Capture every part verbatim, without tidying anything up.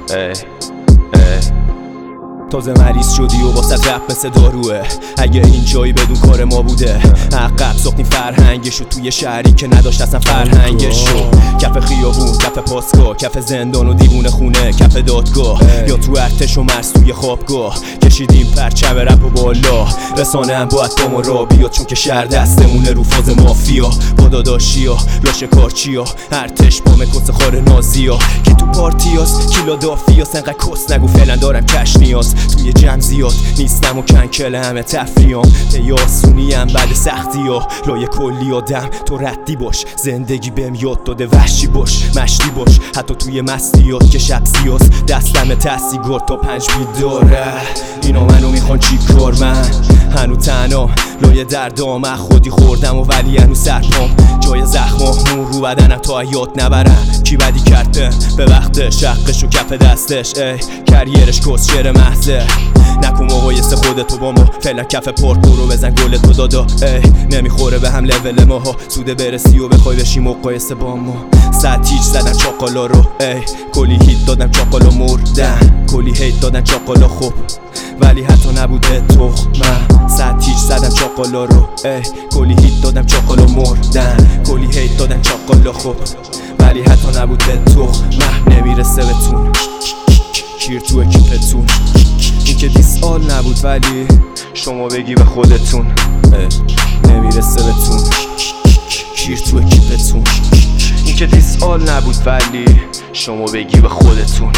ای ای تازه مریض شدی و واسه رپ مثل داروه. اگه این جایی بدون کار ما بوده عقب ساختیم فرهنگشو توی شهری که نداشت اصلا فرهنگشو. کف خیابون، کف پاسگاه، کف زندان و دیوونه خونه، کف دادگاه یا تو ارتش و مرز توی خوابگاه کشیدیم پرچم رپ و بالا. رسانه هم باید با ما را بیاد چون که شهر دستمونه رو فاز مافیا. با داداشیا، لاش کارچیا، ارتش با مکس خار نازیا. کی تو پارتیاس، کی لادافیاس، انقدر کس نگو فعلا دارم کش نیاز. توی جمع زیاد نیستم و کنکل همه تفریام. پی آسونیم بعد سختی ها، لای کلی آدم تو ردی باش. زندگی بهم یاد داده وحشی باش، مشتی باش حتی توی مستیات که شب سیاس. دستم تحصیگار تا پنج بیداره. اینا منو میخوان چی کار؟ من هنو تنها لای دردام خودی خوردم و ولی هنو سرپام. جای زخمامون رو بدنم تا حیات نبرم. کی بدی کرده به وقتش، حقش و کف دستش. ای کریرش کس شعر محضه. نکن مقایسه خودتو با ما، فعلا کف پارک برو بزن گل تو دادا. ای نمیخوره به هم لول ماها، سوده برسی و بخوای بشی مقایسه با ما. صد تیج زدن چاقالا رو، ای کلی هیت دادم چاقالا مردن. کلی هیت دادن چاقالا خوب ولی حتی نبوده تخمه. صد تیج زدم چاقالا رو، ای کلی هیت دادم چاقالا مردن. کلی هیت دادن چاقالا خوب ولی حتی نبوده تخمه. نمیرسه بهتون کیر تو اکیپتون. این که دیس آل نبود ولی شما بگی به خودتون. نمیرسه بهتون کیر تو اکیپتون. این که دیس آل نبود ولی شما بگی به خودتون.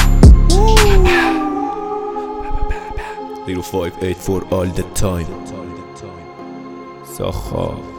zero five eight four all the time. Saha